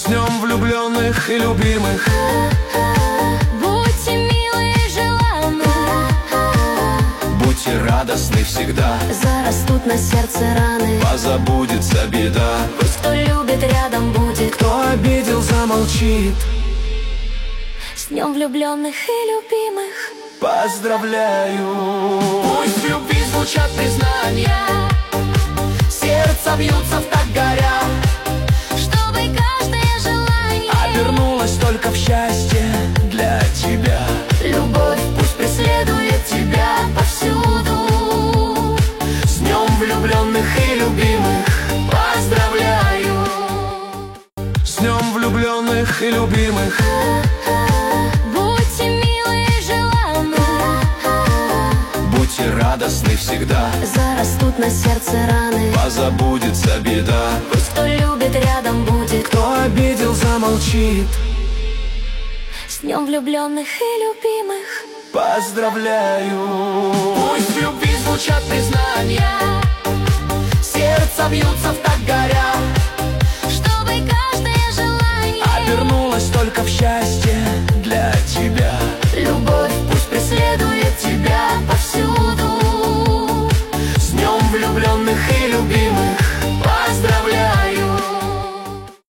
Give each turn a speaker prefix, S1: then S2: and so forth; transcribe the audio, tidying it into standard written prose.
S1: днем влюбленных и любимых.
S2: Будьте милы и желанны,
S1: Будьте радостны всегда,
S2: зарастут на сердце раны.
S1: позабудется беда.
S2: Пусть кто любит рядом будет,
S1: Кто обидел, замолчит.
S2: с днем влюбленных и любимых.
S1: Поздравляю! Пусть в любви звучат признания, сердца бьются в так горя,
S2: Чтобы каждое желание
S1: обернулось только в счастье для тебя.
S2: любовь пусть преследует тебя повсюду.
S1: С днем влюбленных и любимых
S2: Поздравляю!
S1: С днем влюбленных и любимых.
S2: Будьте милы и желанны,
S1: Будьте радостны всегда,
S2: зарастут на сердце раны.
S1: позабудется беда.
S2: Пусть кто любит рядом будет,
S1: Кто обидел, замолчит.
S2: с днем влюбленных и любимых.
S1: Поздравляю! Пусть в любви звучат признания, сердца бьются в так горя,
S2: Чтобы каждое желание
S1: обернулось только в счастье